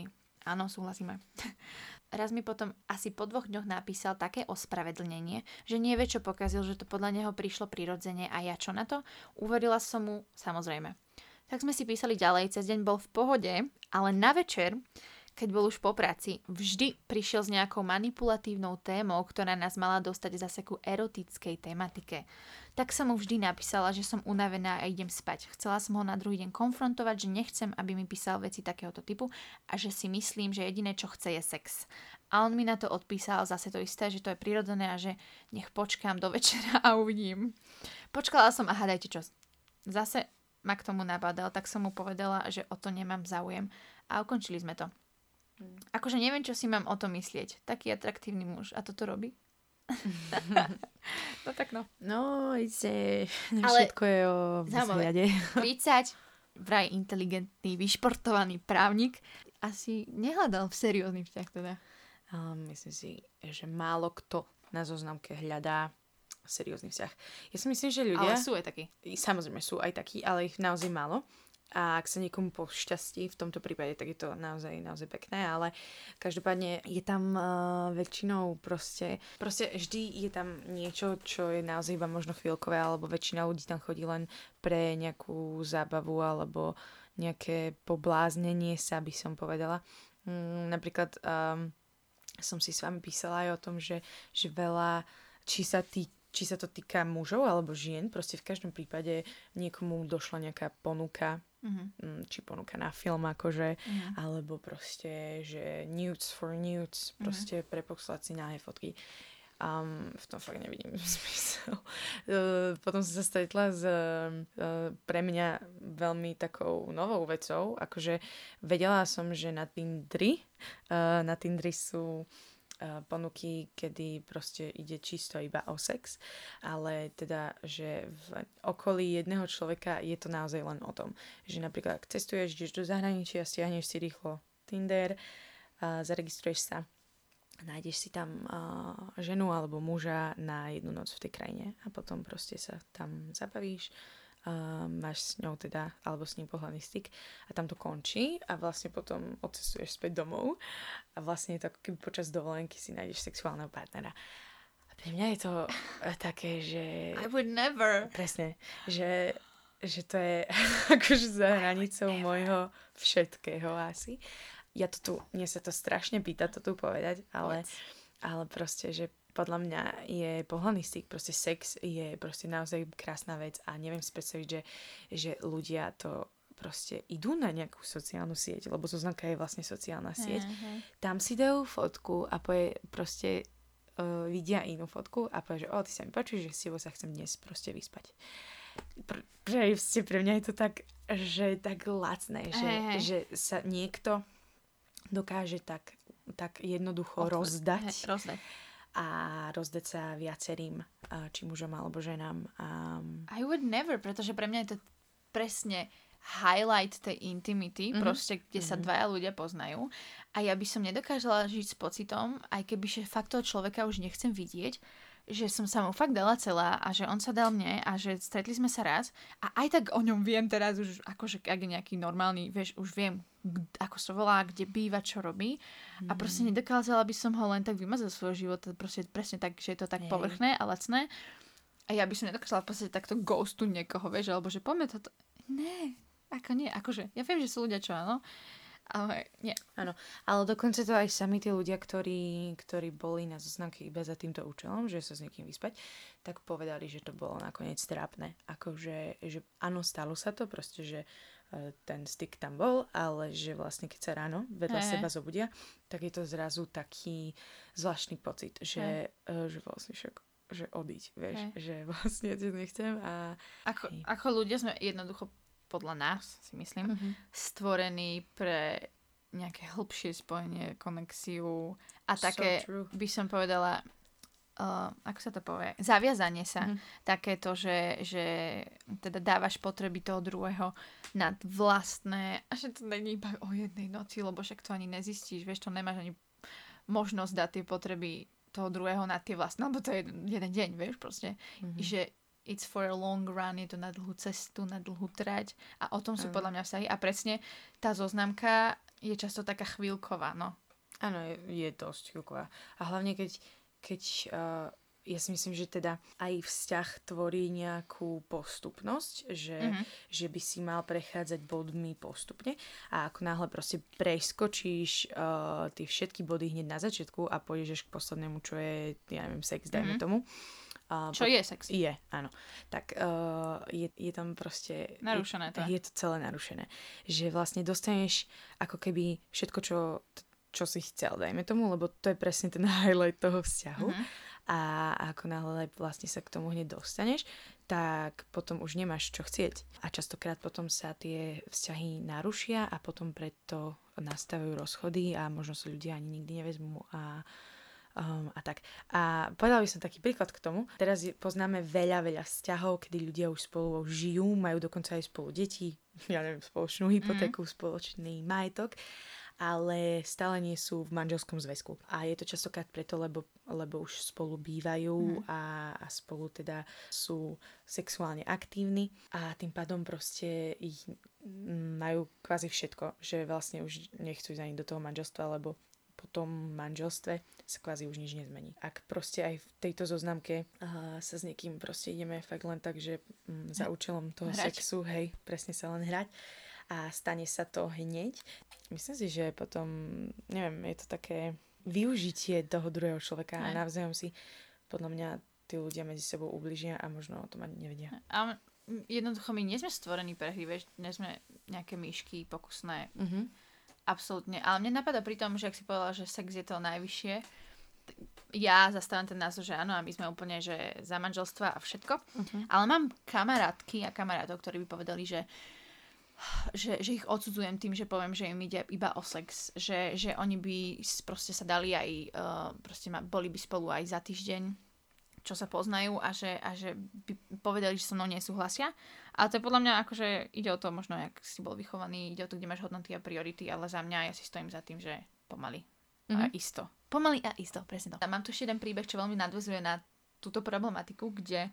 Áno, súhlasíme. Raz mi potom asi po 2 dňoch napísal také ospravedlnenie, že nie vie, čo pokazil, že to podľa neho prišlo prirodzene a ja čo na to? Uverila som mu, samozrejme. Tak sme si písali ďalej, cez deň bol v pohode, ale na večer, keď bol už po práci, vždy prišiel s nejakou manipulatívnou témou, ktorá nás mala dostať zase ku erotickej tematike. Tak som mu vždy napísala, že som unavená a idem spať. Chcela som ho na druhý deň konfrontovať, že nechcem, aby mi písal veci takéhoto typu a že si myslím, že jediné, čo chce, je sex. A on mi na to odpísal zase to isté, že to je prirodzené a že nech počkám do večera a uvidím. Počkala som a hádajte čo. Zase ma k tomu nabádal, tak som mu povedala, že o to nemám záujem a ukončili sme to. Akože neviem, čo si mám o tom myslieť. Taký atraktívny muž. A toto robí? No tak no. No, všetko je o vzhľade. 30, vraj inteligentný, vyšportovaný právnik, asi nehľadal v seriózny vzťah teda. Myslím si, že málo kto na zoznamke hľadá seriózny vzťah. Ja si myslím, že ľudia... Ale sú aj takí. Samozrejme sú aj takí, ale ich naozaj málo. A ak sa niekomu pošťastí v tomto prípade, tak je to naozaj pekné, ale každopádne je tam väčšinou proste vždy je tam niečo, čo je naozaj iba možno chvíľkové, alebo väčšina ľudí tam chodí len pre nejakú zábavu alebo nejaké pobláznenie sa, by som povedala. Napríklad som si s vami písala aj o tom, že veľa, či sa to týka mužov alebo žien, proste v každom prípade niekomu došla nejaká ponuka, či ponuka na film akože, alebo proste, že nudes for nudes, proste preposlať si nahé fotky. V tom fakt nevidím zmysel. Potom som sa stretla s pre mňa veľmi takou novou vecou, akože vedela som, že na Tindri sú ponuky, kedy proste ide čisto iba o sex, ale teda, že v okolí jedného človeka je to naozaj len o tom, že napríklad ak cestuješ, ideš do zahraničia, stiahneš si rýchlo Tinder, zaregistruješ sa, nájdeš si tam ženu alebo muža na jednu noc v tej krajine a potom proste sa tam zabavíš, máš s ňou teda, alebo s ním pohľadný styk a tam to končí a vlastne potom odcestuješ späť domov a vlastne je to ako keby počas dovolenky si nájdeš sexuálneho partnera. A pre mňa je to také, že... I would never. Presne, že to je akože za hranicou môjho všetkého asi. Mne sa to strašne pýta to tu povedať, ale proste, že podľa mňa je pohľadný styk, proste sex je proste naozaj krásna vec a neviem si predstaviť, že ľudia to proste idú na nejakú sociálnu sieť, lebo zoznamka je vlastne sociálna sieť. Tam si dajú fotku a proste vidia inú fotku a povie, že ty sa mi páči, že s tebou sa chcem dnes proste vyspať. Pre mňa je to tak, že tak lacné, že sa niekto dokáže tak jednoducho rozdať. A rozdať sa viacerým, či mužom alebo ženám. I would never, pretože pre mňa je to presne highlight tej intimity, proste, kde sa dvaja ľudia poznajú. A ja by som nedokážala žiť s pocitom, aj keby že fakt toho človeka už nechcem vidieť, že som sa mu fakt dala celá a že on sa dal mne a že stretli sme sa raz a aj tak o ňom viem teraz už, akože ak je nejaký normálny, vieš, už viem, ako sa volá, kde býva, čo robí a proste nedokázala by som ho len tak vymazať z svojho života, proste presne tak, že je to tak povrchné a lacné a ja by som nedokázala v podstate takto ghostu niekoho, vieš, alebo že poďme toto, nie, akože, ja viem, že sú ľudia, čo áno, ale nie. Áno, ale dokonca to aj sami tí ľudia, ktorí boli na zoznamke iba za týmto účelom, že sa s niekým vyspať, tak povedali, že to bolo nakoniec trápne. Akože, že áno, stalo sa to, proste, že ten styk tam bol, ale že vlastne keď sa ráno vedľa seba zobudia, tak je to zrazu taký zvláštny pocit, že vlastne však, že odíď, vieš, že vlastne ja nechcem a... Ako ľudia sme jednoducho podľa nás, si myslím, stvorený pre nejaké hlbšie spojenie, konexiu a také, by som povedala, ako sa to povie, zaviazanie sa. Takéto, že teda dávaš potreby toho druhého nad vlastné a že to není iba o jednej noci, lebo však to ani nezistíš, vieš, to nemáš ani možnosť dať tie potreby toho druhého nad tie vlastné, lebo to je jeden deň, vieš, proste, že it's for a long run, je to na dlhú cestu, na dlhú trať a o tom sú podľa mňa vzťahy a presne tá zoznamka je často taká chvíľková, no. Áno, je dosť chvíľková. A hlavne keď ja si myslím, že teda aj vzťah tvorí nejakú postupnosť, že by si mal prechádzať bodmi postupne a ako náhle proste preskočíš tie všetky body hneď na začiatku a pôjdeš k poslednému, čo je, ja neviem, sex, dajme tomu. Čo je sex? Je, áno. Tak je tam proste... Narušené to. Je to celé narušené. Že vlastne dostaneš ako keby všetko, čo si chcel, dajme tomu, lebo to je presne ten highlight toho vzťahu. A ako náhle vlastne sa k tomu hneď dostaneš, tak potom už nemáš čo chcieť. A častokrát potom sa tie vzťahy narušia a potom preto nastavujú rozchody a možno sa ľudia ani nikdy nevezmú a tak. A povedala by som taký príklad k tomu. Teraz poznáme veľa vzťahov, kedy ľudia už spolu žijú, majú dokonca aj spolu deti, ja neviem, spoločnú hypotéku, spoločný majetok, ale stále nie sú v manželskom zväzku. A je to častokrát preto, lebo už spolu bývajú a spolu teda sú sexuálne aktívni a tým pádom proste ich majú kvázi všetko, že vlastne už nechcú ísť ani do toho manželstva, lebo po tom manželstve sa kvázi už nič nezmení. Ak proste aj v tejto zoznamke sa s niekým proste ideme fakt len tak, že za účelom toho sexu, hej, presne sa len hrať a stane sa to hneď. Myslím si, že potom, neviem, je to také využitie toho druhého človeka a navzájom si podľa mňa tí ľudia medzi sebou ubližia a možno o tom ani nevedia. A jednoducho my nie sme stvorení pre hry, vieš, nie sme nejaké myšky pokusné. Absolútne. Ale mne napadá pri tom, že ak si povedala, že sex je to najvyššie, ja zastávam ten názor, že áno, a my sme úplne, že za manželstva a všetko. Ale mám kamarátky a kamarátov, ktorí by povedali, že ich odsudzujem tým, že poviem, že im ide iba o sex, že oni by proste sa dali aj proste boli by spolu aj za týždeň, čo sa poznajú a že by povedali, že so mnou nesúhlasia. Ale to je podľa mňa akože ide o to možno, jak si bol vychovaný, ide o to, kde máš hodnoty a priority, ale za mňa ja si stojím za tým, že pomaly a isto. Pomaly a isto, presne to. A mám tu ešte jeden príbeh, čo veľmi nadväzuje na túto problematiku, kde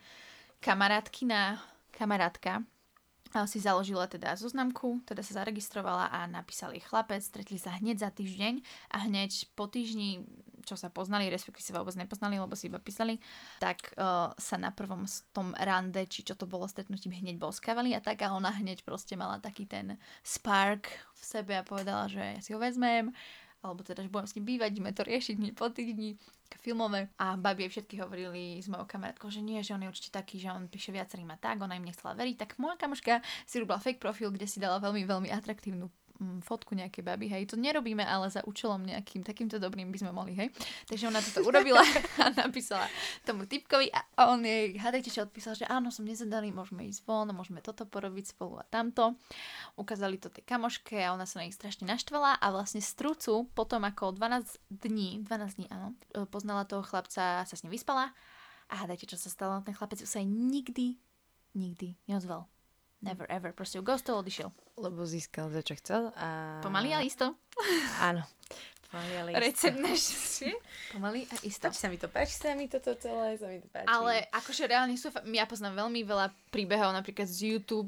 kamarátka si založila teda zoznamku, teda sa zaregistrovala a napísal jej chlapec, stretli sa hneď za týždeň a hneď po týždni, čo sa poznali, respektíve sa vôbec nepoznali, lebo si iba písali, tak sa na prvom tom rande, či čo to bolo stretnutím, hneď boskávali a tak a ona hneď proste mala taký ten spark v sebe a povedala, že ja si ho vezmem, alebo teda, že budem s ním bývať, ideme to riešiť hneď po týždni, filmové. A babi všetky hovorili s mojou kamarátkou, že nie, že on je určite taký, že on píše viacerým a tak, ona im nechcela veriť, tak moja kamoška si robila fake profil, kde si dala veľmi, veľmi atraktívnu fotku nejakej baby, hej. To nerobíme, ale za účelom nejakým takýmto dobrým by sme mohli, hej. Takže ona toto urobila a napísala tomu typkovi a on jej, hádajte, čo odpísal, že áno, som nezadaný, môžeme ísť von, môžeme toto porobiť spolu a tamto. Ukázali to tej kamoške a ona sa na nich strašne naštvala a vlastne strúcu potom ako 12 dní, áno, poznala toho chlapca, sa s ním vyspala a hádajte, čo sa stalo, ten chlapec sa jej nikdy neozval. Never ever, proste ju ghostol, odišiel. Lebo získal za čo chcel a... Pomaly a isto. Áno. Pomaly, ale isto. Recept na šťastie. Pomaly a isto. Páči sa mi toto celé, sa mi to páči. Ale akože reálne sú, ja poznám veľmi veľa príbehov, napríklad z YouTube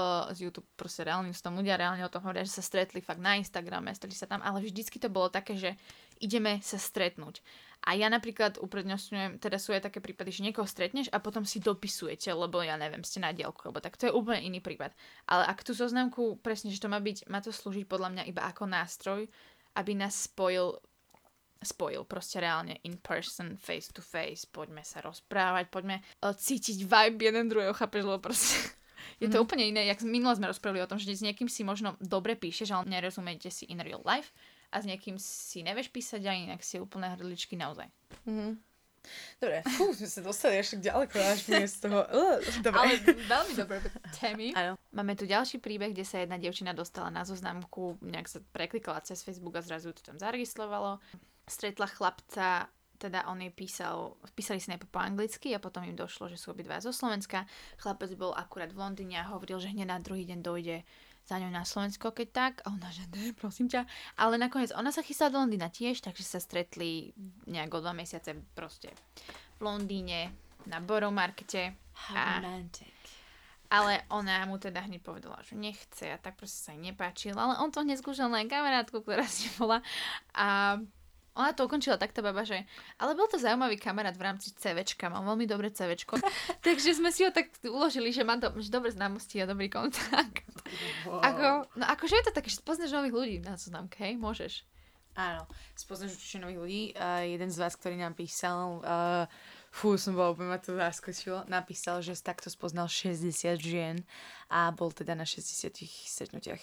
proste reálne sú tam ľudia, reálne o tom hovoria, že sa stretli fakt na Instagrame, stretli sa tam, ale vždycky to bolo také, že ideme sa stretnúť. A ja napríklad uprednostňujem, teda sú aj také prípady, že niekoho stretneš a potom si dopisujete, lebo ja neviem, ste na diaľku, alebo tak to je úplne iný prípad. Ale ak tú zoznamku, presne, že to má to slúžiť podľa mňa iba ako nástroj, aby nás spojil proste reálne in person, face to face, poďme sa rozprávať, poďme cítiť vibe jeden druhého, chápeš, lebo proste je to úplne iné, jak minule sme rozprávali o tom, že s niekým si možno dobre píšeš, ale nerozumiete si in real life, a s niekým si nevieš písať a inak si úplné hrdličky naozaj. Dobre, sme sa dostali ešte ďaleko až z toho. Dobre. Ale veľmi dobré témy. Máme tu ďalší príbeh, kde sa jedna dievčina dostala na zoznamku, nejak sa preklikala cez Facebook a zrazu to tam zaregistrovalo. Stretla chlapca, teda on jej písali si najprv po anglicky a potom im došlo, že sú obidva zo Slovenska. Chlapec bol akurát v Londýne a hovoril, že hneď na druhý deň dojde za ňou na Slovensko, keď tak. A ona, že ne, prosím ťa. Ale nakoniec ona sa chystala do Londýna tiež, takže sa stretli nejak o 2 mesiace proste v Londýne, na Borough Markete. How romantic. Ale ona mu teda hneď povedala, že nechce a tak proste sa jej nepáčil. Ale on to hneď skúšal na kamarátku, ktorá si bola. A ona to ukončila takto baba, že ale bol to zaujímavý kamarát v rámci CVčka, mal veľmi dobré CVčko. Takže sme si ho tak uložili, že má dobré známosti a dobrý kontakt. Wow. Akože je to také, že spoznáš nových ľudí na zoznamke, hej, môžeš. Áno, spoznáš určite nových ľudí. Jeden z vás, ktorý nám písal, som bola úplne, ma to zaskočilo, napísal, že takto spoznal 60 žien a bol teda na 60 stretnutiach.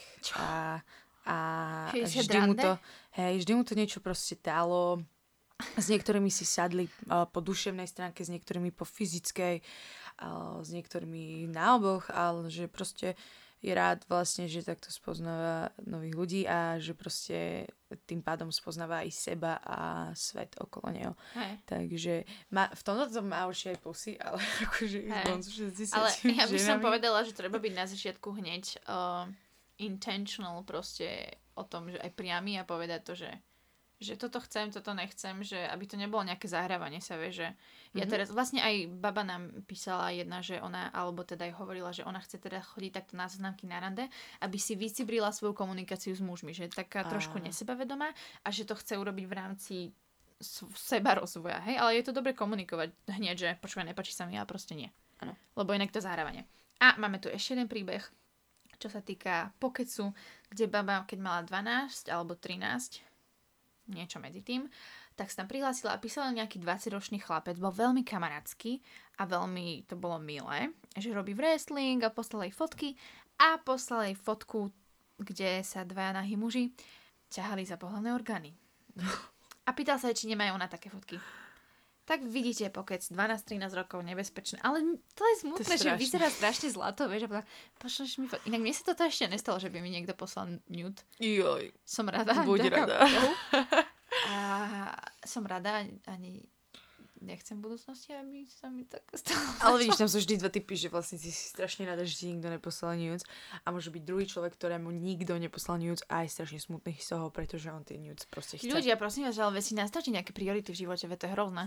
A vždy mu to niečo proste dalo. S niektorými si sadli po duševnej stránke, s niektorými po fyzickej, s niektorými na oboch, ale že proste je rád vlastne, že takto spoznáva nových ľudí a že proste tým pádom spoznáva aj seba a svet okolo neho. Hej. Takže v tomto to má určite aj pusy, ale akože von so 60 ale ja by som ženami. povedala, že treba byť na začiatku hneď intentional proste o tom, že aj priamy a povedať to, že toto chcem, toto nechcem, že aby to nebolo nejaké zahrávanie sa, vie, že ja teraz, vlastne aj baba nám písala jedna, že ona, alebo teda aj hovorila, že ona chce teda chodiť takto na zoznamky na rande, aby si vycibrila svoju komunikáciu s mužmi, že je taká trošku nesebavedomá a že to chce urobiť v rámci seba rozvoja, hej, ale je to dobre komunikovať hneď, že počúvaj, nepáči sa mi, ale proste nie. Áno. Lebo inak to zahrávanie. A máme tu ešte jeden príbeh, čo sa týka pokecu, kde baba, keď mala 12 alebo 13, niečo medzi tým, tak sa tam prihlásila a písala nejaký 20-ročný chlapec, bol veľmi kamarátsky a veľmi to bolo milé, že robí wrestling a poslal jej fotky a poslal jej fotku, kde sa dvaja nahí muži ťahali za pohlavné orgány. A pýtal sa, či nemajú ona také fotky. Tak vidíte, pokec, 12-13 rokov, nebezpečné. Ale to je smutné, že vyzerá strašne zlato, vieš. Pošleš mi fotky. Inak mne sa toto ešte nestalo, že by mi niekto poslal nude. Joj. Som rada. Buď rada. A som rada, ani nechcem v budúcnosti, aby sa mi tak stalo. Ale vidíš, tam sú vždy dva typy, že vlastne si strašne rada, že ti nikto neposlal nudes a môže byť druhý človek, ktorému nikto neposlal nudes a je strašne smutný z toho, pretože on tie nudes proste chce. Ľudia, prosím vás, ale si nastavte nejaké priority v živote, veď to je hrozné.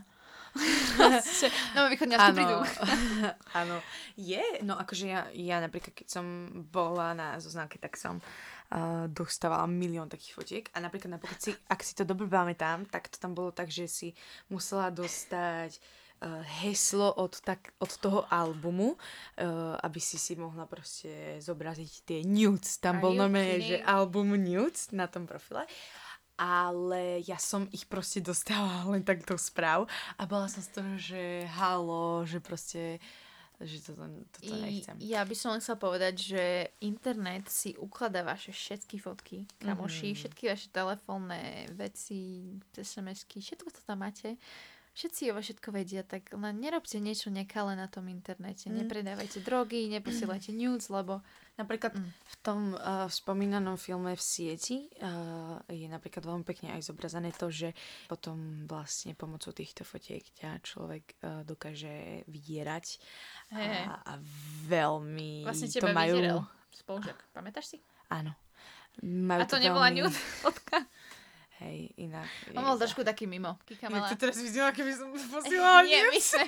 No, východňarsky prídu. Áno. No akože ja napríklad, keď som bola na zoznamke, tak som dostávala milión takých fotiek a napríklad ak si to dobre pamätám, tak to tam bolo tak, že si musela dostať heslo od toho albumu, aby si mohla proste zobraziť tie nudes. Tam bol normálne, že album nudes na tom profile. Ale ja som ich proste dostávala len tak do správ a bola som z toho, že halo, že proste že toto nechcem. Ja by som len chcela povedať, že internet si ukladá vaše všetky fotky, kamoši, všetky vaše telefónne veci, SMS-ky, všetko to tam máte. Všetci o vás všetko vedia, tak len nerobte niečo nekalé na tom internete. Nepredávajte drogy, neposielajte nudes, lebo napríklad v tom spomínanom filme V sieti je napríklad veľmi pekne aj zobrazené to, že potom vlastne pomocou týchto fotiek ťa človek dokáže vydierať a veľmi vlastne teba to majú... vydieral spolužiak. Pamätáš si? Áno. A to nebola nude fotka? Hej, inak. On bol trošku taký mimo. Ja to teraz videla, keby som posielala nie, my sme...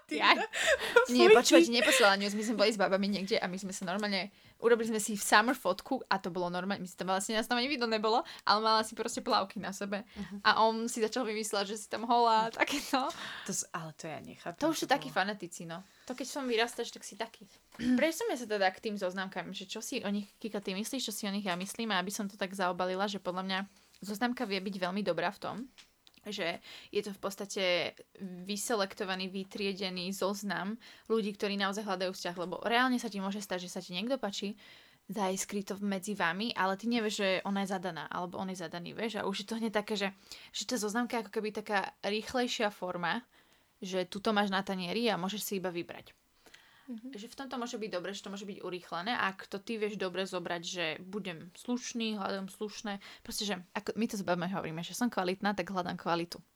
Nie, počúvajte, neposielala news. My sme boli s babami niekde a my sme sa normálne... Urobili sme si v summer fotku a to bolo normálne. My si tam vlastne nás tam ani vidno nebolo, ale mala si proste plavky na sebe. A on si začal vymysľať, že si tam holá a takéto. Ale to ja nechápem. To už sú takí fanatici, no. To keď som vyrastáš, tak si taký. Prejdeme sa teda k tým zoznamkám, že čo si o nich, Kika, ty myslíš, čo si o nich ja myslím, a aby som to tak zaobalila, že podľa mňa zoznamka vie byť veľmi dobrá v tom, že je to v podstate vyselektovaný, vytriedený zoznam ľudí, ktorí naozaj hľadajú vzťah, lebo reálne sa ti môže stať, že sa ti niekto páči, zaiskrý to medzi vami, ale ty nevieš, že ona je zadaná, alebo on je zadaný, vieš, a už je to hneď také, že tá zoznamka je ako keby taká rýchlejšia forma, že tuto máš na tanieri a môžeš si iba vybrať. Že v tomto môže byť dobre, že to môže byť urýchlené a ak to ty vieš dobre zobrať, že budem slušný, hľadám slušné, proste, že ako my to zbavme hovoríme, že som kvalitná, tak hľadám kvalitu.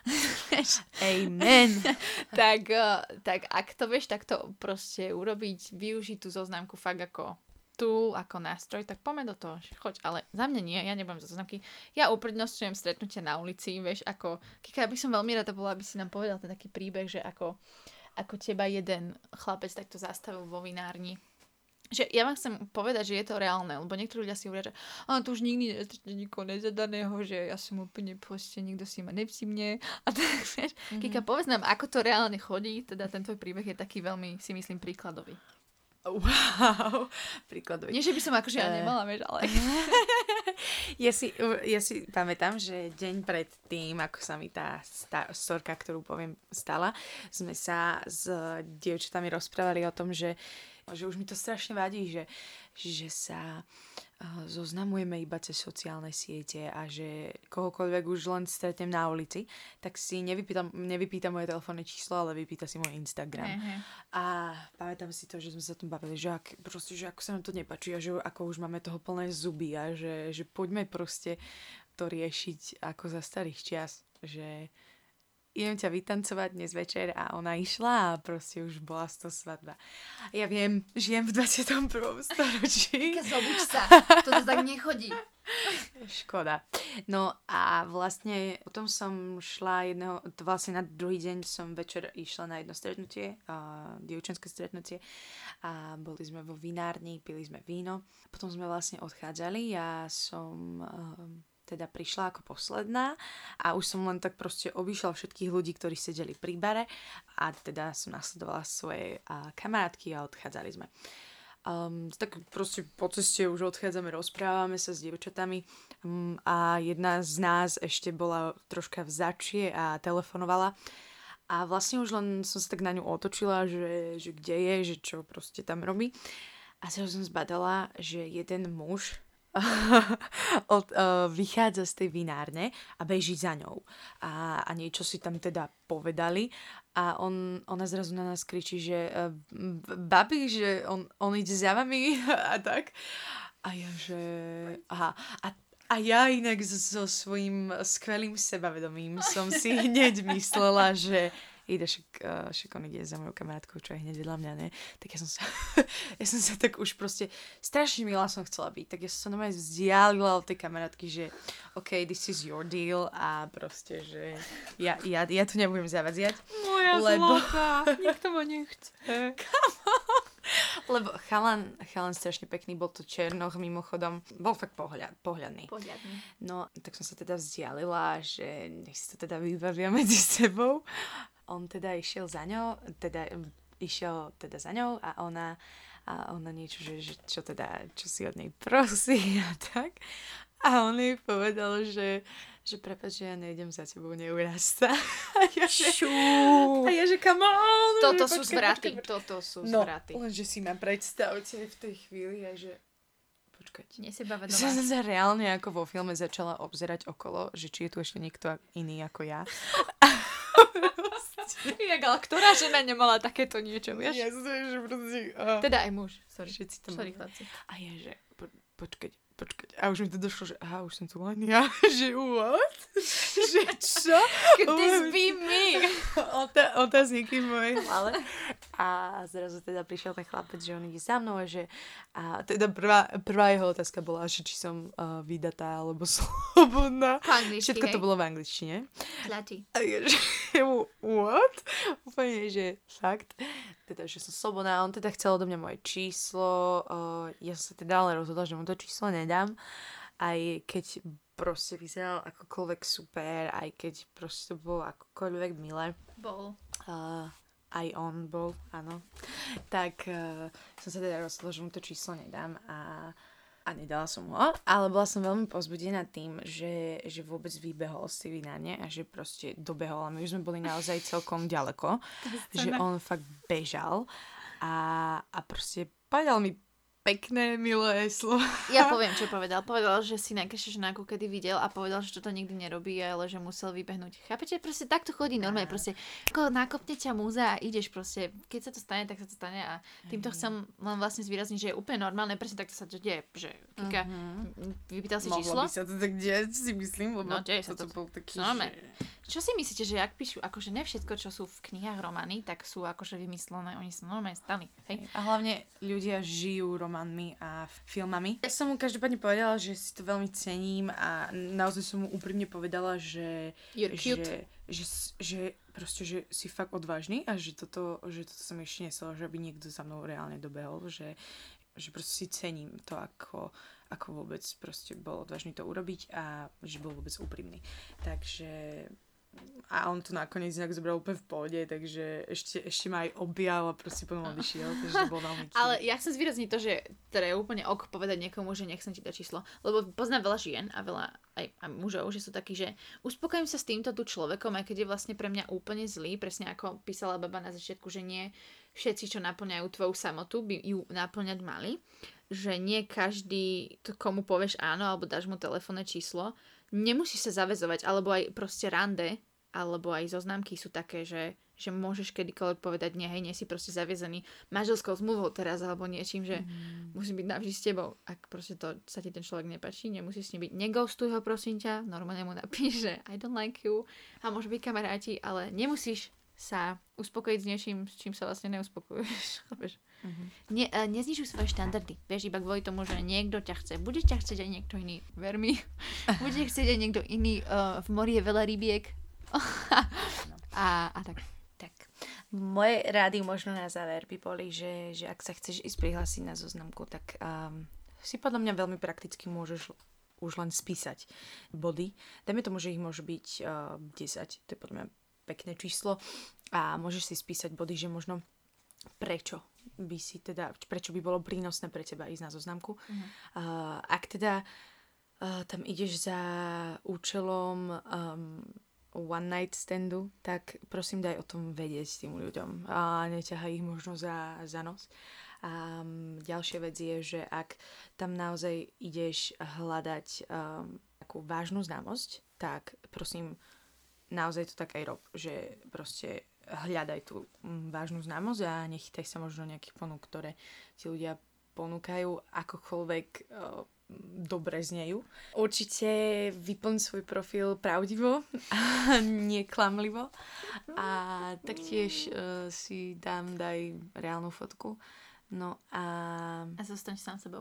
Amen. tak ak to vieš takto proste urobiť, využiť tú zoznamku fakt ako tool, ako nástroj, tak poďme do toho, choď, ale za mňa nie, ja nebudem za zoznamky. Ja uprednostňujem stretnutia na ulici, vieš, ako Kika, ja by som veľmi rada bola, aby si nám povedal ten taký príbeh, že ako teba jeden chlapec takto zastavil vo vinárni že ja vám chcem povedať, že je to reálne, lebo niektorí ľudia si hovoria, že to už nikdy nestretne nikoho nezadaného, že ja som úplne proste, nikto si ma nevšimne. A tak, vieš, Kika, povedz nám, ako to reálne chodí, teda ten tvoj príbeh je taký veľmi, si myslím, príkladový. Wow, príkladový. Nie, že by som akože ja nemala, vieš, ale... Ja si pamätám, že deň pred tým, ako sa mi tá storka, ktorú poviem, stala, sme sa s dievčatami rozprávali o tom, že už mi to strašne vadí, že sa zoznamujeme iba cez sociálne siete a že kohokoľvek už len stretnem na ulici, tak si nevypýta moje telefónne číslo, ale vypýta si môj Instagram. A pamätám si to, že sme sa o tom bavili, že ako sa nám to nepáči a že ako už máme toho plné zuby a že poďme proste to riešiť ako za starých čias, že idem ťa vytancovať dnes večer a ona išla a proste už bola z toho svadba. Ja viem, žijem v 21. storočí. Zobuď sa, toto tak nechodí. Škoda. No a vlastne potom som šla na druhý deň som večer išla na jedno stretnutie, dievčenské stretnutie a boli sme vo vinárni, pili sme víno. Potom sme vlastne odchádzali, ja som... teda prišla ako posledná a už som len tak proste obišla všetkých ľudí, ktorí sedeli pri bare a teda som nasledovala svoje kamarátky a odchádzali sme. Tak proste po ceste už odchádzame, rozprávame sa s dievčatami a jedna z nás ešte bola troška vzačie a telefonovala a vlastne už len som sa tak na ňu otočila, že kde je, že čo proste tam robí a zrazu som zbadala, že jeden muž vychádza z tej vinárne a beží za ňou. A niečo si tam teda povedali a ona zrazu na nás kričí, že babi, že on ide za vami a tak. A ja, že... Aha. A ja inak so svojím skvelým sebavedomím som si hneď myslela, že však on ide za mojou kamarátkou, čo je hneď vedľa mňa, ne? Tak ja som sa tak už proste strašne milá som chcela byť, tak ja som sa normálne vzdialila od tej kamarátky, že OK, this is your deal a proste, že ja tu nebudem zavadziať. Moja zlata, nikto ma nechce. Lebo chalan strašne pekný, bol to Černoch mimochodom, bol fakt pohľadný. No, tak som sa teda vzdialila, že nech si to teda vybavia medzi sebou. On teda išiel za ňou a ona niečo, že čo si od nej prosí a tak. A on jej povedal, že prepáč, že ja nejdem za tebou, neuráž sa. A ja, že come on. Toto sú zvraty. No, lenže si ma predstavte v tej chvíli a že počkať. Nesebavedomá. Som sa reálne ako vo filme začala obzerať okolo, že či je tu ešte niekto iný ako ja. Ale ktorá žena nemala takéto niečo, vieš? Ja že proste... Teda aj muž. Sorry, chlapci. A ja, že počkať. A už mi to došlo, že už som tu len ja. Že what? Že čo? Could this be me? Otázniky v mojej hlave. A zrazu teda prišiel ten chlapec, že on ide za mnou a teda prvá jeho otázka bola, že či som vydatá alebo slobodná. Všetko to bolo v angličtine. Zlatý. A ja, že what? Úplne, že fakt. Teda, že som slobodná. On teda chcel odo mňa moje číslo. Ja som sa teda ale rozhodla, že mu to číslo nedám. Aj keď proste vyzeral akokoľvek super, aj keď proste to bolo akokoľvek milé. Bol. Aj on bol, áno. Tak som sa teda rozhodla, že mu to číslo nedám a nedala som ho, ale bola som veľmi povzbudená tým, že vôbec vybehol z tej vinárne a že proste dobehol a my už sme boli naozaj celkom ďaleko, že on fakt bežal a proste povedal mi pekné, milé slovo. Ja poviem, čo povedal. Povedal, že si najkrajšia žena, ako kedy videl a povedal, že toto nikdy nerobí, ale že musel vybehnúť. Chápete? Proste takto chodí normálne. Proste ako nákopne ťa múza a ideš proste. Keď sa to stane, tak sa to stane a týmto chcem len vlastne zvýrazniť, že je úplne normálne. Presne takto sa to deje. Že Kika, vypýtal si číslo. Mohlo by sa to tak deť, si myslím, lebo deje sa to bol taký, Čo si myslíte, že ak píšu, akože ne všetko, čo sú v knihách romány, tak sú akože vymyslené, oni sa normálne stali. Hej? A hlavne ľudia žijú románmi a filmami. Ja som mu každopádne povedala, že si to veľmi cením a naozaj som mu úprimne povedala, že proste, že si fakt odvážny a že toto som ešte neslela, že by niekto za mnou reálne dobehol, že že proste si cením to, ako vôbec proste bol odvážny to urobiť a že bol vôbec úprimný. Takže a on to nakoniec inak zobral úplne v pohode, takže ešte ma aj objal a proste potom odišiel, takže to bol veľmi cute. Ale ja chcem zvýrazniť to, že teda je úplne povedať niekomu, že nechcem ti dať číslo, lebo poznám veľa žien a veľa aj mužov, že sú takí, že uspokojím sa s týmto tu človekom, aj keď je vlastne pre mňa úplne zlý, presne ako písala baba na začiatku, že nie všetci, čo naplňajú tvoju samotu, by ju naplňať mali, že nie každý, komu povieš áno, alebo dáš mu telefónne číslo, nemusíš sa zaväzovať, alebo aj proste rande, alebo aj zoznámky sú také, že môžeš kedykoľvek povedať, nie si proste zaviezený manželskou zmluvou teraz, alebo niečím, že musím byť navždy s tebou. Ak proste to sa ti ten človek nepáči, nemusíš s ním byť. Neghostuj ho, prosím ťa, normálne mu napíš, že I don't like you a môže byť kamaráti, ale nemusíš sa uspokojiť s niečím, s čím sa vlastne neuspokojuješ. Neznižuj svoje štandardy. Vieš, iba kvôli tomu, že niekto ťa chce. Bude ťa chcieť aj niekto iný. Ver mi. Bude chcieť aj niekto iný. V mori je veľa rybiek. a tak. Moje rády možno na záver by boli, že ak sa chceš ísť prihlásiť na zoznamku, tak si podľa mňa veľmi prakticky môžeš už len spísať body. Dajme tomu, že ich môže byť 10. To je podľa mňa pekné číslo a môžeš si spísať body, že možno prečo by bolo prínosné pre teba ísť na zoznamku. Ak teda tam ideš za účelom one night standu, tak prosím daj o tom vedieť tým ľuďom a neťahaj ich možno za nos. A ďalšia vec je, že ak tam naozaj ideš hľadať takú vážnu známosť, tak prosím naozaj to tak aj rob, že proste hľadaj tú vážnu známosť a nechytaj sa možno nejakých ponúk, ktoré ti ľudia ponúkajú, akokoľvek dobre znejú. Určite vyplň svoj profil pravdivo a neklamlivo a taktiež si daj reálnu fotku. No a zostaň sám sebou.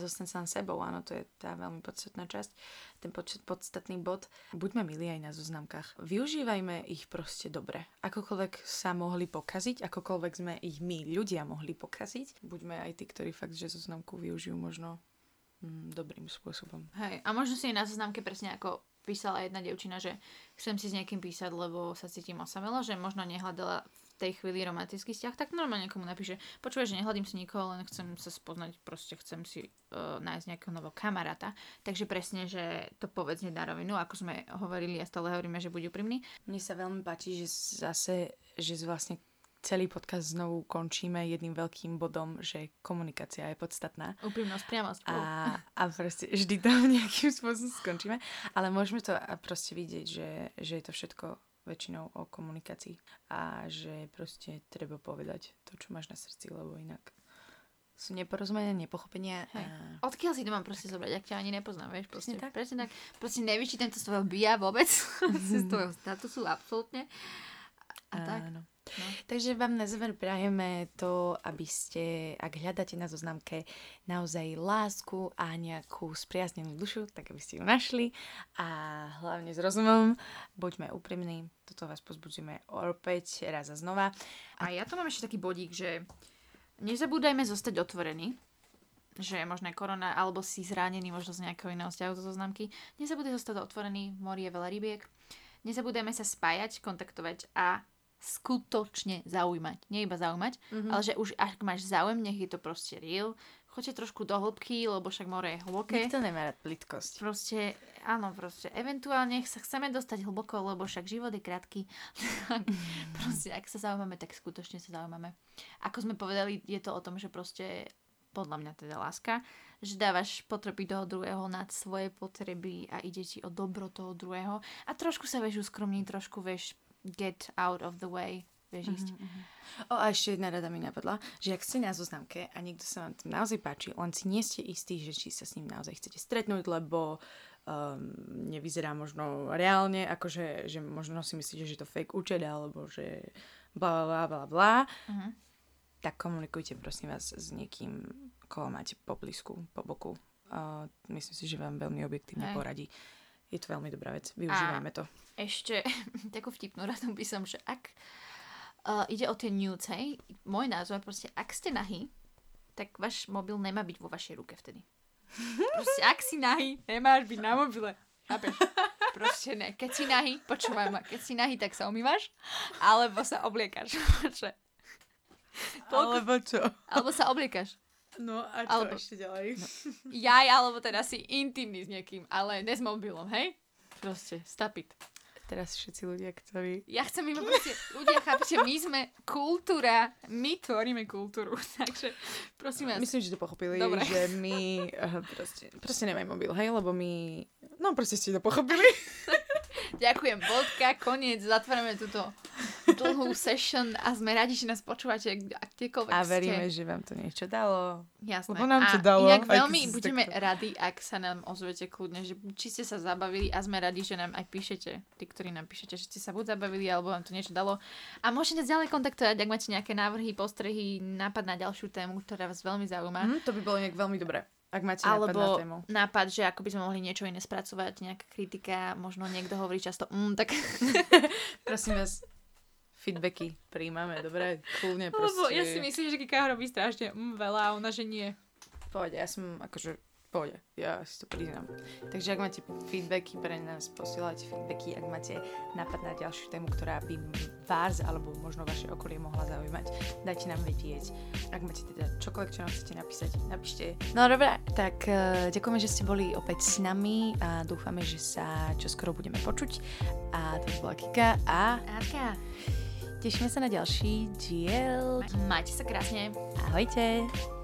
Áno, to je tá veľmi podstatná časť, ten podstatný bod. Buďme milí aj na zoznamkách. Využívajme ich proste dobre. Akokoľvek sa mohli pokaziť, akokoľvek sme ich my, ľudia, mohli pokaziť. Buďme aj tí, ktorí fakt, že zoznamku využijú možno dobrým spôsobom. Hej, a možno si na zoznamke presne ako písala jedna dievčina, že chcem si s niekým písať, lebo sa cítim osamelo, že možno nehľadala v tej chvíli romantický vzťah, tak normálne niekomu napíše, počúvaj, že nehľadím si nikoho, len chcem sa spoznať, proste chcem si nájsť nejakého nového kamaráta. Takže presne, že to povedz na rovinu, ako sme hovorili a stále hovoríme, že buď úprimný. Mne sa veľmi páči, že vlastne celý podcast znovu končíme jedným veľkým bodom, že komunikácia je podstatná. Úprimnosť, priamosť. A proste vždy tam nejakým spôsobom skončíme. Ale môžeme to proste vidieť, že je to všetko väčšinou o komunikácii. A že proste treba povedať to, čo máš na srdci, lebo inak sú neporozumenia, nepochopenia. Odkiaľ si to mám proste zobrať, ak ťa ani nepoznám, vieš? Presne tak. Proste nevyčítam to z tvojho bia vôbec. Z tvojho statusu, absolútne. A tak. No. Takže vám na záver prajeme to, aby ste, ak hľadáte na zoznamke naozaj lásku a nejakú spriaznenú dušu, tak aby ste ju našli a hlavne s rozumom, buďme úprimní, toto vás pozbudzujeme opäť raz a znova. A ja tu mám ešte taký bodík, že nezabúdajme zostať otvorení, že možno je korona, alebo si zranený možno z nejakého iného vzťahu zo zoznamky. Nezabúdaj zostať otvorený, v mori je veľa rybiek. Nezabúdajme sa spájať, kontaktovať a skutočne zaujímať. Nie iba zaujímať, ale že už ak máš záujem, nech je to proste real. Choďte trošku do hĺbky, lebo však more je hlboké. Nikto nemá rád plytkosť. Proste, áno, proste. Eventuálne sa chceme dostať hlboko, lebo však život je krátky. Proste, ak sa zaujímame, tak skutočne sa zaujímame. Ako sme povedali, je to o tom, že proste, podľa mňa teda láska, že dávaš potreby toho druhého nad svoje potreby a ide ti o dobro toho druhého. A trošku sa vieš uskromniť, trošku vieš get out of the way, vieš ísť. A ešte jedna rada mi napadla, že ak ste na zoznamke a niekto sa vám tam naozaj páči, len si nie ste istí, že či sa s ním naozaj chcete stretnúť, lebo nevyzerá možno reálne, akože že možno si myslíte, že je to fake účet, alebo že bla bla bla bla, tak komunikujte prosím vás s niekým, koho máte po blízku, po boku. Myslím si, že vám veľmi objektívne poradí. Je to veľmi dobrá vec. Využívajme to. Ešte takú vtipnú radu by som, že ak ide o tie nudes, hej, môj názor proste, ak ste nahý, tak váš mobil nemá byť vo vašej ruke vtedy. Proste, ak si nahý, nemáš byť na mobile. Chápeš? Proste ne. Keď si nahý, počúvaj ma, keď si nahý, tak sa umývaš, alebo sa obliekaš. Alebo čo? Alebo sa obliekaš. No a čo alebo, ešte ďalej? No, alebo teda si intimný s niekým, ale ne s mobilom, hej? Proste, stop it. Teraz všetci ľudia, ktorí... Ja chcem iba proste, ľudia, chápete, my sme kultúra, my tvoríme kultúru, takže prosím vás. Myslím, že to pochopili, dobre. Že my proste nemaj mobil, hej, lebo my... No proste ste to pochopili. Ďakujem, bodka, koniec, zatvárame túto dlhú session a sme radi, že nás počúvate kdekoľvek ste. A veríme, že vám to niečo dalo. Jasné. Lebo nám to dalo. Inak veľmi budeme radi, ak sa nám ozvete kľudne, že či ste sa zabavili a sme radi, že nám aj píšete, tí, ktorí nám píšete, že ste sa buď zabavili, alebo vám to niečo dalo. A môžete nás ďalej kontaktovať, ak máte nejaké návrhy, postrehy, nápad na ďalšiu tému, ktorá vás veľmi zaujíma. To by bolo nejak veľmi dobré. Ak máte nápad na tému. Nápad, že ako by sme mohli niečo iné spracovať, nejaká kritika, možno niekto hovorí často tak... Prosím vás, feedbacky príjmame, dobre? Kľudne proste. Lebo ja si myslím, že Kika robí strašne veľa a ona, že nie. Pohode, ja som akože pohode, ja si to priznám. Takže ak máte feedbacky pre nás, posielajte feedbacky, ak máte nápad na ďalšiu tému, ktorá by vás alebo možno vaše okolie mohla zaujímať, dajte nám vedieť. Ak máte teda čokoľvek, čo nám chcete napísať, napíšte. No dobré, tak ďakujeme, že ste boli opäť s nami a dúfame, že sa čoskoro budeme počuť. A to bola Kika a Atka. Tešíme sa na ďalší diel. Majte sa krásne. Ahojte.